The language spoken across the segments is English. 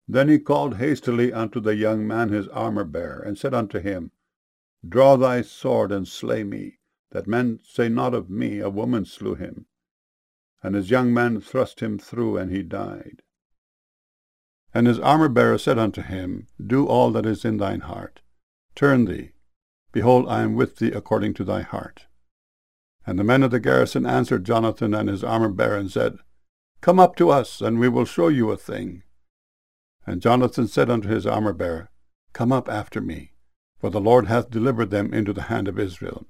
Then he called hastily unto the young man his armor-bearer, and said unto him, Draw thy sword, and slay me, that men say not of me, A woman slew him. And his young man thrust him through, and he died. And his armor-bearer said unto him, Do all that is in thine heart. Turn thee. Behold, I am with thee according to thy heart. And the men of the garrison answered Jonathan and his armor-bearer, and said, Come up to us, and we will show you a thing. And Jonathan said unto his armor-bearer, Come up after me, for the Lord hath delivered them into the hand of Israel.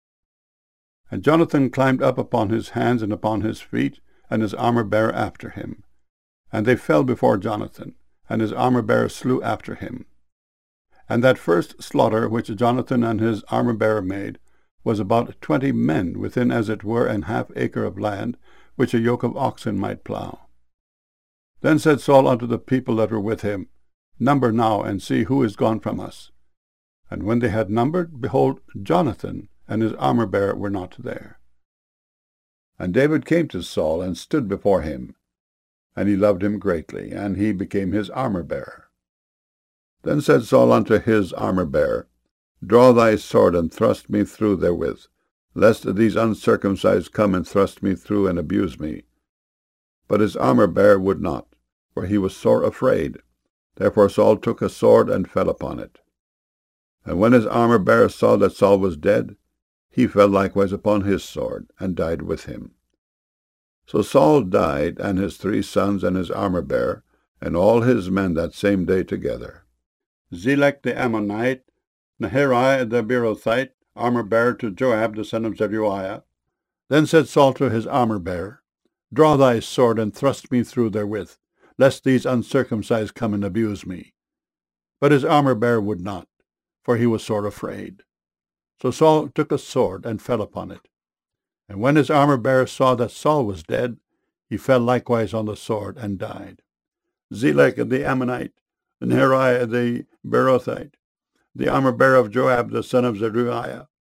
And Jonathan climbed up upon his hands and upon his feet, and his armor-bearer after him. And they fell before Jonathan, and his armor-bearer slew after him. And that first slaughter which Jonathan and his armor-bearer made was about 20 men within as it were an half acre of land, which a yoke of oxen might plough. Then said Saul unto the people that were with him, Number now, and see who is gone from us. And when they had numbered, behold, Jonathan and his armor-bearer were not there. And David came to Saul, and stood before him. And he loved him greatly, and he became his armor-bearer. Then said Saul unto his armor-bearer, Draw thy sword, and thrust me through therewith, lest these uncircumcised come and thrust me through, and abuse me. But his armor-bearer would not, for he was sore afraid. Therefore Saul took a sword, and fell upon it. And when his armor-bearer saw that Saul was dead, he fell likewise upon his sword, and died with him. So Saul died, and his 3 sons, and his armor-bearer, and all his men that same day together. Zelek the Ammonite, Nahari the Beerothite, armor-bearer to Joab the son of Zeruiah. Then said Saul to his armor-bearer, Draw thy sword, and thrust me through therewith, lest these uncircumcised come and abuse me. But his armor-bearer would not, for he was sore afraid. So Saul took a sword, and fell upon it. And when his armor-bearer saw that Saul was dead, he fell likewise on the sword, and died. Zelek the Ammonite, Nahari the Beerothite, the armor-bearer of Joab the son of Zeruiah,